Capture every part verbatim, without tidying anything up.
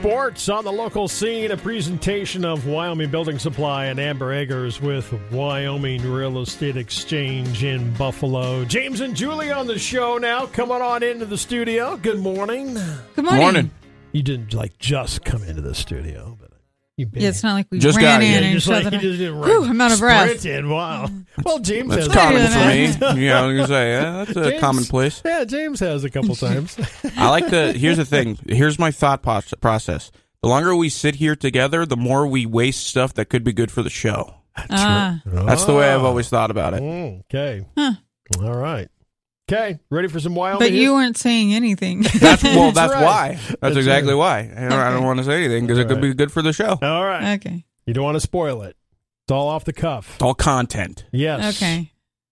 Sports on the local scene, a presentation of Wyoming Building Supply and Amber Eggers with Wyoming Real Estate Exchange in Buffalo. James and Julie on the show now. Coming on into the studio. Good morning. Good morning. Morning. You didn't like just come into the studio, but you've been Yeah, it's not like we Just ran got in here. and just like shoved you it. just didn't Whew, I'm out of breath. sprinted. Wow. Well, James That's has common do for that. me. You know, you say, yeah, that's a James- commonplace. Yeah, James has a couple times. I like the, here's the thing. Here's my thought po- process. The longer we sit here together, the more we waste stuff that could be good for the show. Ah. That's the way I've always thought about it. Mm, okay. Huh. All right. Okay. Ready for some Wyoming? But you his- weren't saying anything. That's well. That's That's, right. why. That's, That's exactly right. why. I don't, I don't Okay. want to say anything because it could All be right. good for the show. All right. Okay. You don't want to spoil it. It's all off the cuff. It's all content. Yes. Okay.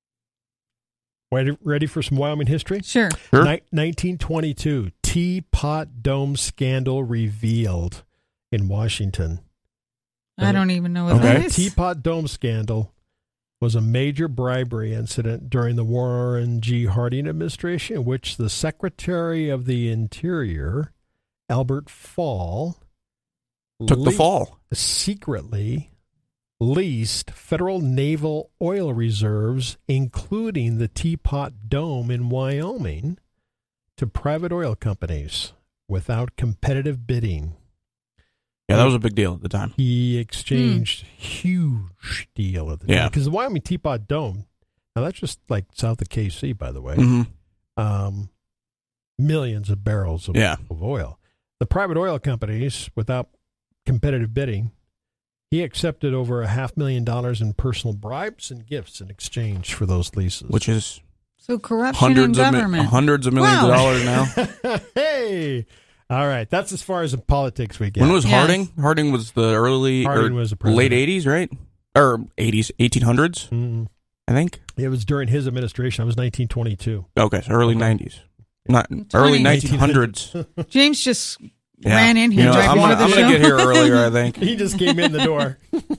Ready, ready for some Wyoming history? Sure. Sure. Ni- nineteen twenty-two, Teapot Dome scandal revealed in Washington. I don't even know what Okay. that is. Teapot Dome scandal was a major bribery incident during the Warren G. Harding administration, in which the Secretary of the Interior, Albert Fall, Took the leaked- fall. secretly leased federal naval oil reserves, including the Teapot Dome in Wyoming, to private oil companies without competitive bidding. Yeah, that was a big deal at the time. He exchanged huge deal at the time. Yeah. Because the Wyoming Teapot Dome, now that's just like south of K C, by the way, hmm um, millions of barrels of, Yeah. of oil. The private oil companies, without competitive bidding, he accepted over a half million dollars in personal bribes and gifts in exchange for those leases. Which is So corruption in hundreds of mi- government. hundreds of millions Wow. of dollars now. Hey, all right. That's as far as the politics we get. When was Yes. Harding? Harding was the early Harding or was the president. late eighties, right? Or eighties, eighteen hundreds, Mm, I think. it was during his administration. It was nineteen twenty-two. Okay, so early Okay. nineties. Not early nineteen hundreds. James just Yeah. ran in here You know, right I'm before gonna, the I'm show. gonna get here earlier, I think. He just came in the door.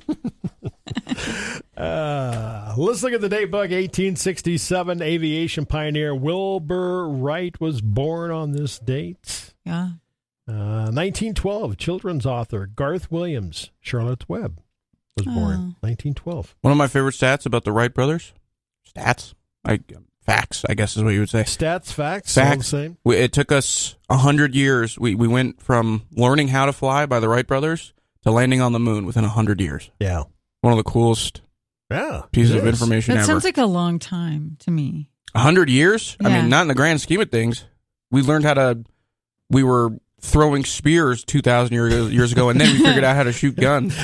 uh, let's look at the date book. eighteen sixty-seven, aviation pioneer Wilbur Wright was born on this date. Yeah. Uh, nineteen twelve, children's author Garth Williams, Charlotte's Web, was born. nineteen twelve. One of my favorite stats about the Wright brothers, stats, like facts, I guess is what you would say. Stats, facts, all the Facts. same. We, it took us a hundred years. We we went from learning how to fly by the Wright brothers to landing on the moon within a hundred years. Yeah. One of the coolest Yeah. pieces it of is. information That ever. sounds like a long time to me. A hundred years? I Yeah. mean, not in the grand scheme of things. We learned how to. We were throwing spears two thousand years years ago, and then we figured out how to shoot guns.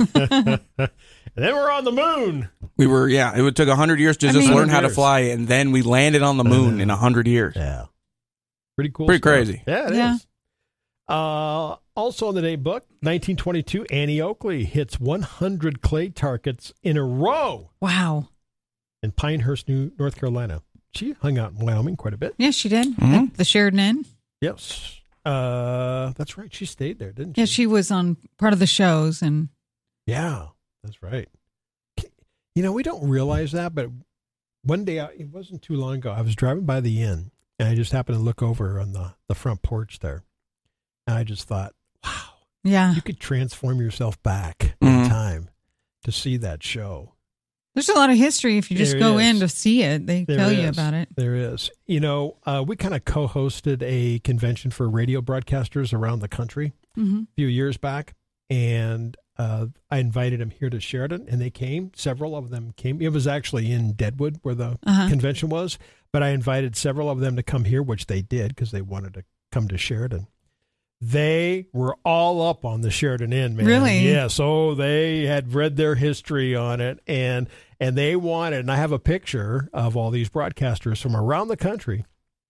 And then we're on the moon. We were, yeah. It would took a hundred years to I just mean- learn how to years. fly, and then we landed on the moon in a hundred years. Yeah. Pretty cool. Pretty stuff. crazy. Yeah, it is. Yeah. Uh, also on the date book, nineteen twenty-two, Annie Oakley hits one hundred clay targets in a row Wow. in Pinehurst, New North Carolina. She hung out in Wyoming quite a bit. Yeah, she did. Mhm. At the Sheridan Inn. Yes. Uh, that's right. She stayed there, didn't she? Yeah, she was on part of the shows, and Yeah, that's right. You know, we don't realize that, but one day, I, it wasn't too long ago, I was driving by the inn, and I just happened to look over on the, the front porch there. And I just thought, wow, yeah, you could transform yourself back Mhm. in time to see that show. there's a lot of history. If you just There go is. in to see it, they There tell you is. about it. There is. You know, uh, we kind of co-hosted a convention for radio broadcasters around the country hmm a few years back, and uh, I invited them here to Sheridan, and they came. Several of them came. It was actually in Deadwood where the Uh-huh. convention was, but I invited several of them to come here, which they did because they wanted to come to Sheridan. They were all up on the Sheridan Inn, man. Really? Yes. Oh, they had read their history on it, and and they wanted, and I have a picture of all these broadcasters from around the country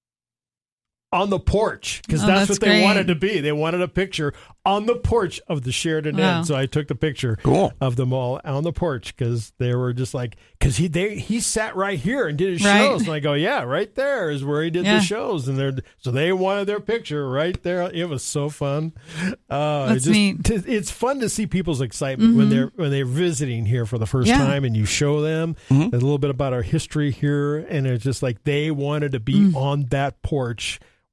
on the porch, because Oh, that's, that's what they great. wanted to be. They wanted a picture on the porch of the Sheridan Wow. Inn. So I took the picture Cool. of them all on the porch because they were just like, because he they he sat right here and did his Right. shows, and I go, yeah, right there is where he did Yeah. the shows, and they're so they wanted their picture right there. It was so fun. Uh, That's it just, neat. t- it's fun to see people's excitement when Mhm. they're when they're visiting here for the first Yeah. time, and you show them Mhm. a little bit about our history here, and it's just like they wanted to be Mm. on that porch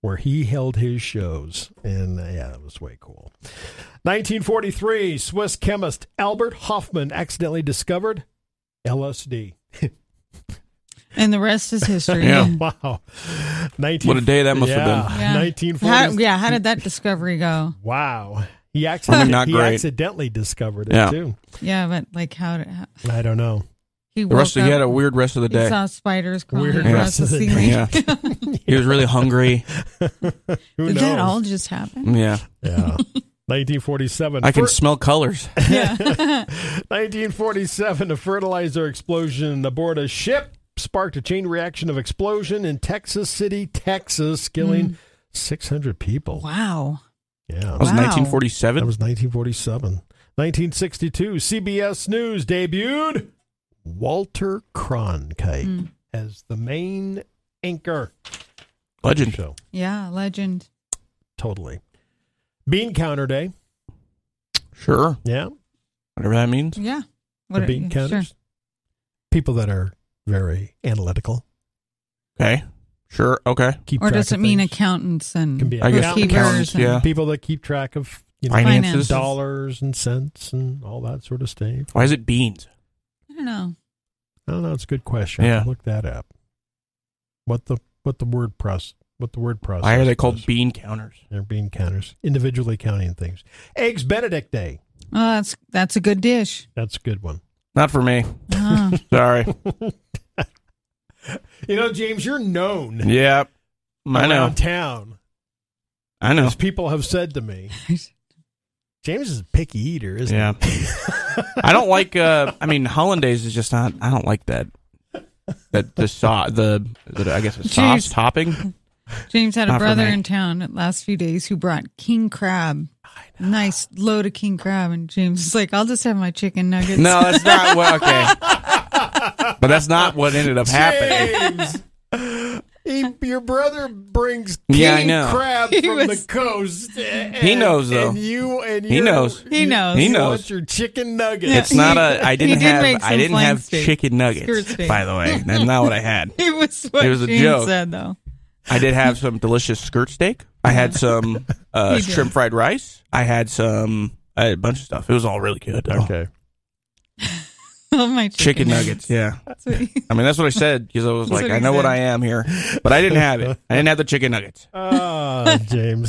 where he held his shows. And, uh, yeah, that was way cool. nineteen forty-three, Swiss chemist Albert Hofmann accidentally discovered L S D. And the rest is history. Yeah. Wow. nineteen What a day that must yeah. have been. Yeah. nineteen forty. How, yeah, how did that discovery go? Wow. He accidentally, not he great. accidentally discovered it, Yeah. too. Yeah, but like how did how, I don't know. he The woke rest of, up, he had a weird rest of the he day. saw spiders crawling Weird across rest of the the ceiling. Yeah. He was really hungry. Who Did knows? that all just happen? Yeah. Yeah. nineteen forty-seven. I can Fer- smell colors. Yeah. nineteen forty-seven, a fertilizer explosion aboard a ship sparked a chain reaction of explosion in Texas City, Texas, killing Mm. six hundred people. Wow. Yeah. That was Wow. nineteen forty-seven. That was nineteen forty-seven. nineteen sixty-two, C B S News debuted Walter Cronkite Mm. as the main anchor. Legend. Show. Yeah, legend. Totally. Bean Counter Day. Sure. Yeah. Whatever that means. Yeah. The What- bean yeah, counters. sure. People that are very analytical. Okay. Sure. Okay. Keep Or track does of it mean things. accountants and Can be I guess accountants, accountants, bookkeepers? yeah. and- people that keep track of you know, Finances. Finances. dollars and cents and all that sort of stuff. Why is it beans? I don't know. I don't know. It's a good question. Yeah. Look that up. What the what the word process what the word process? Why are they called is. bean counters? They're bean counters, individually counting things. Eggs Benedict Day. Oh, that's that's a good dish. That's a good one. Not for me. Ah. Sorry. You know, James, you're known Yeah. I know. around town. I know. As people have said to me, James is a picky eater, isn't Yeah. he? I don't like. Uh, I mean, hollandaise is just not. I don't like that. That the sauce, the, the I guess the sauce Jeez. topping. James had a Not for brother me. in town the last few days who brought king crab. Nice load of king crab. And James is like, I'll just have my chicken nuggets. No, that's not. Well, okay. But that's not what ended up happening. James, he, your brother brings king Yeah, I know. crab He from was- the coast. And, He knows, though. And you and He you're- knows. He you- knows. He you knows. want your chicken nuggets. It's not a. I He didn't did make have. some I didn't flank have steak. chicken Skirt nuggets. steak. By the way, that's not what I had. It was what It was a James joke. said, though. I did have some delicious skirt steak. I had some uh, He did. shrimp fried rice. I had some. I had a bunch of stuff. It was all really good. Though. Okay. Oh, my chicken, Chicken nuggets. Yeah. That's what he- I mean, that's what I said because I was That's like, what I he know what said. I am here, but I didn't have it. I didn't have the chicken nuggets. Ah, James.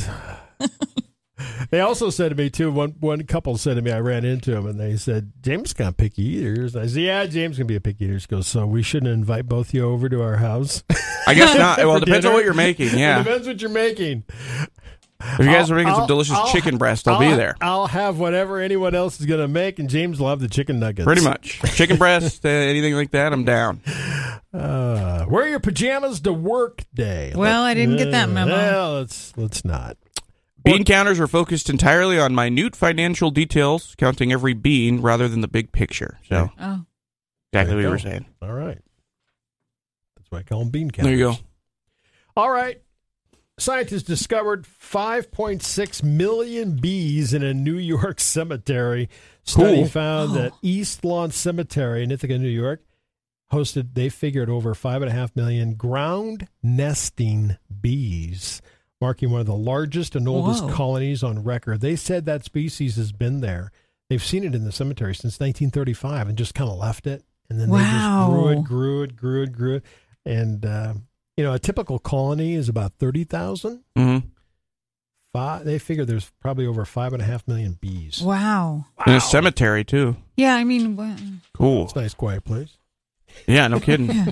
They also said to me too. One one couple said to me, I ran into him, and they said, "James got picky eaters." And I said, "Yeah, James can be a picky eater." He goes, "So we shouldn't invite both of you over to our house." I guess not. Well, For it depends dinner? on what you're making. It Yeah. depends what you're making. If you guys I'll- are making I'll- some delicious I'll- chicken breast, I'll, I'll be ha- there. I'll have whatever anyone else is going to make, and James will have the chicken nuggets. Pretty much. Chicken breast, uh, anything like that, I'm down. Uh, wear your pajamas to work day. Well, I didn't get that memo. Well, let's let's not. Bean counters are focused entirely on minute financial details, counting every bean rather than the big picture. So, Oh, exactly There what you you go. were saying. All right. That's why I call them bean counters. There you go. All right. Scientists discovered five point six million bees in a New York cemetery. Study Cool. found Oh. that East Lawn Cemetery in Ithaca, New York, hosted, they figured, over five and a half million ground nesting bees, marking one of the largest and oldest Whoa. colonies on record. They said that species has been there. They've seen it in the cemetery since nineteen thirty-five and just kind of left it. And then Wow. they just grew it, grew it, grew it, grew it. And, uh, you know, a typical colony is about thirty thousand. Mm-hmm. Five, they figure there's probably over five and a half million bees. wow. In a cemetery, too. Yeah, I mean, wha- Cool. It's a nice, quiet place. Yeah, no kidding. yeah.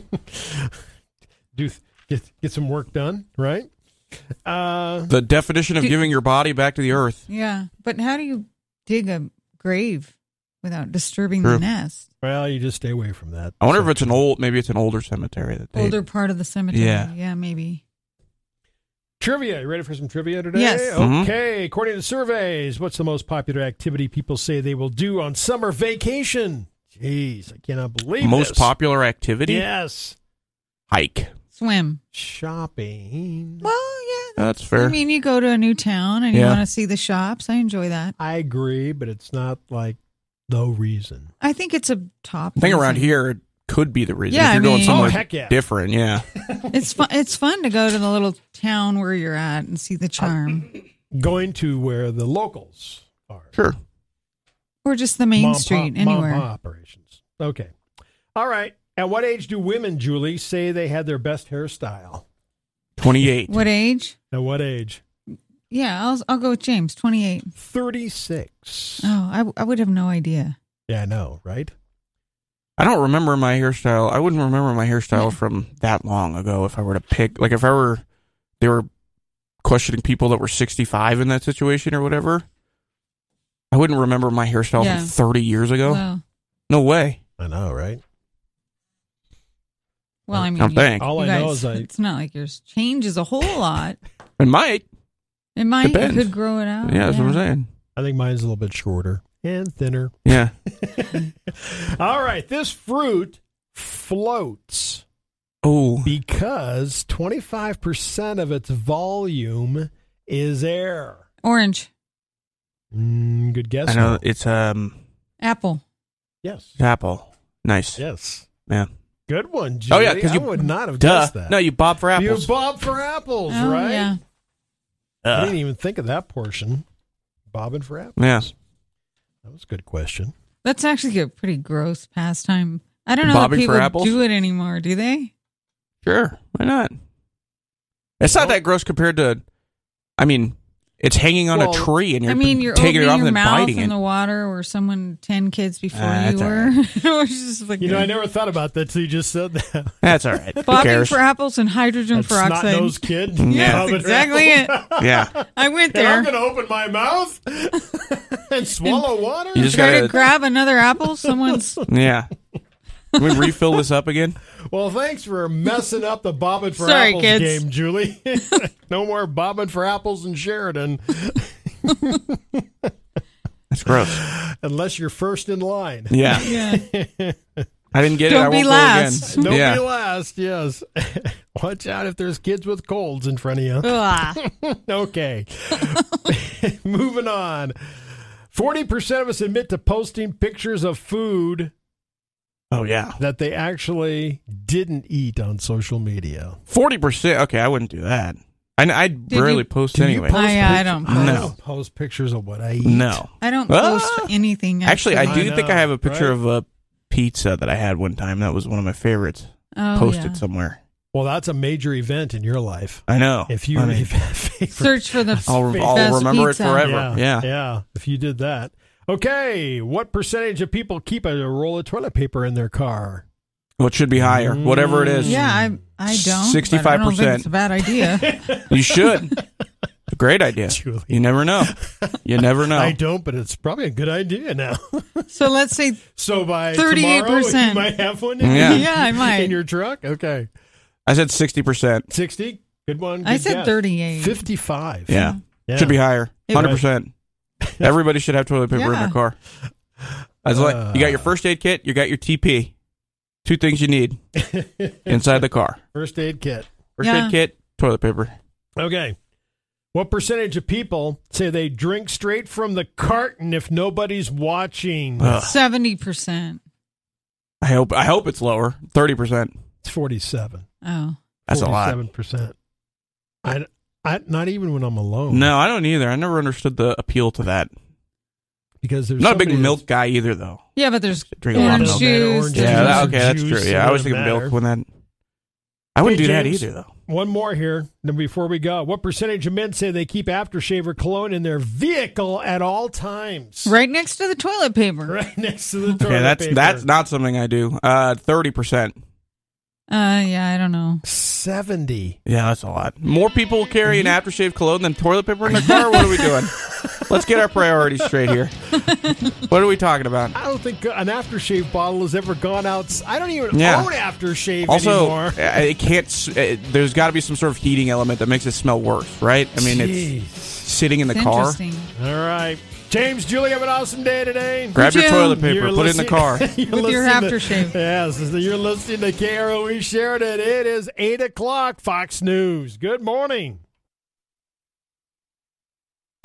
Do get get some work done, right? Uh, The definition of Do- giving your body back to the earth. Yeah. But how do you dig a grave without disturbing True. the nest? well, you just stay away from that. I wonder if it's an old, maybe it's an older cemetery that they. Older part of the cemetery. Yeah. Yeah, maybe. Trivia. You ready for some trivia today? Yes. Mhm. Okay. According to surveys, what's the most popular activity people say they will do on summer vacation? Jeez, I cannot believe Most this. popular activity? Yes. Hike. Swim. Shopping. Well, yeah. That's fair. I mean, you go to a new town and you Yeah. want to see the shops. I enjoy that. I agree, but it's not like the reason. I think it's a top. I think around reason. here, could be the reason. Yeah, if you're I going mean- somewhere Oh, heck yeah. different, yeah. It's fun. It's fun to go to the little town where you're at and see the charm, Going to where the locals are. Sure. or just the main Mom, street, pop, mom, anywhere. pop operations. Okay. All right. At what age do women, Julie, say they had their best hairstyle? twenty-eight. What age? At what age? Yeah, I'll I'll go with James. Twenty-eight. thirty-six. Oh, I, I would have no idea. Yeah, I know, right? I don't remember my hairstyle. I wouldn't remember my hairstyle from that long ago if I were to pick. Like, if I were, they were questioning people that were sixty-five in that situation or whatever, I wouldn't remember my hairstyle Yeah. from thirty years ago. Well, No way. I know, right? well, I mean, Don't you- think. All you I know guys- is I it's not like yours changes a whole lot. It might. It might. Depends. You could grow it out. Yeah, that's what I'm saying. I think mine's a little bit shorter and thinner. Yeah. All right, this fruit floats Oh. because twenty-five percent of its volume is air. Orange, Mm, good guess. I know. though. It's um apple. Yes. apple. Nice. Yes. Yeah. Good one, Julie. Oh, yeah, 'cause I you- would not have Duh. guessed that. No, you bob for apples. You bob for apples, Oh, right? yeah. I Uh, didn't even think of that portion. Bobbing for apples. Yeah. That was a good question. That's actually a pretty gross pastime. I don't know Bobbing that for people apples? do it anymore, do they? Sure. Why not? It's not that gross compared to. I mean, it's hanging on Well, a tree and you're I mean, you're taking opening it off your and then mouth biting in it. the water where someone ten kids before Ah, you that's all were. It was just like You know, I never thought about that till you just said that. That's all right. Who bobbing cares? for apples and hydrogen That peroxide. snot-nosed kid. Yeah. Bobbing That's for exactly it. apples. Yeah. I went And I'm there. going to open my mouth and swallow water? You just Try gotta. to grab another apple. Someone's Yeah. Can we refill this up again? Well, thanks for messing up the bobbing for Sorry, apples kids. game, Julie. No more bobbing for apples in Sheridan That's gross. unless you're first in line. Yeah. yeah. I didn't get it. Don't I be won't last. go again. Don't yeah. be last, yes. Watch out if there's kids with colds in front of you. Ugh. Okay. Moving on. forty percent of us admit to posting pictures of food Oh yeah. that they actually didn't eat on social media. Forty percent. Okay, I wouldn't do that. I I Did rarely you- post Do you anyway. post I- I pic- don't I post. don't post pictures of what I eat. No. I don't Ah. post anything. Actually, I do I think know, I have a picture right? of a pizza that I had one time. That was one of my favorites. oh, Posted yeah. somewhere. Well, that's a major event in your life. I know. If you I mean, if, favorite, Search for the I'll, I'll best remember pizza. it forever. yeah, Yeah. yeah. If you did that, okay. What percentage of people keep a roll of toilet paper in their car? Well, it should be higher. Whatever it is. Yeah, I I don't. sixty-five but I don't think percent. it's a bad idea. You should. A great idea. Julie. You never know. You never know. I don't, but it's probably a good idea now. So let's say So by thirty-eight tomorrow, percent. you might have one in, Yeah. Yeah, I might. in your truck. Okay. I said sixty percent. sixty. Good one. I Good said guess. thirty-eight. fifty-five. Yeah. Yeah. Should be higher. It- one hundred percent. Everybody should have toilet paper in Yeah. their car. That's like you got your first aid kit, you got your T P. Two things you need inside the car. First aid kit. First Yeah. aid kit, toilet paper. Okay. What percentage of people say they drink straight from the carton if nobody's watching? Ugh. Seventy percent. I hope I hope it's lower. thirty percent. It's forty-seven. Oh, That's a lot. forty-seven percent. I, I, not even when I'm alone. No, I don't either. I never understood the appeal to that. Because there's I'm not a big somebody milk guy either, though. yeah, but there's Drink a lot of orange milk. juice. Orange Yeah, juice that, or okay, that's juice, true. it Yeah, I always doesn't think of milk matter. when that. I wouldn't Hey, do that James. either, though. One more here then before we go. What percentage of men say they keep aftershave or cologne in their vehicle at all times? right next to the toilet paper. Right next to the toilet Okay, that's paper. that's not something I do. Uh, thirty percent. Uh, yeah, I don't know. seventy. Yeah, that's a lot. More people carry an aftershave cologne than toilet paper in their car. What are we doing? Let's get our priorities straight here. What are we talking about? I don't think an aftershave bottle has ever gone out. I don't even Yeah. own aftershave Also, anymore. uh, it can't. s- uh, There's got to be some sort of heating element that makes it smell worse, right? I mean, Jeez. it's sitting in the It's car. interesting. All right. James, Julie, have an awesome day today. Grab your Jim. toilet paper, You're put it in the listening- car. You're With your listening to- aftershave. Yes, you're listening to K R O E Sheridan. It is eight o'clock, Fox News. Good morning.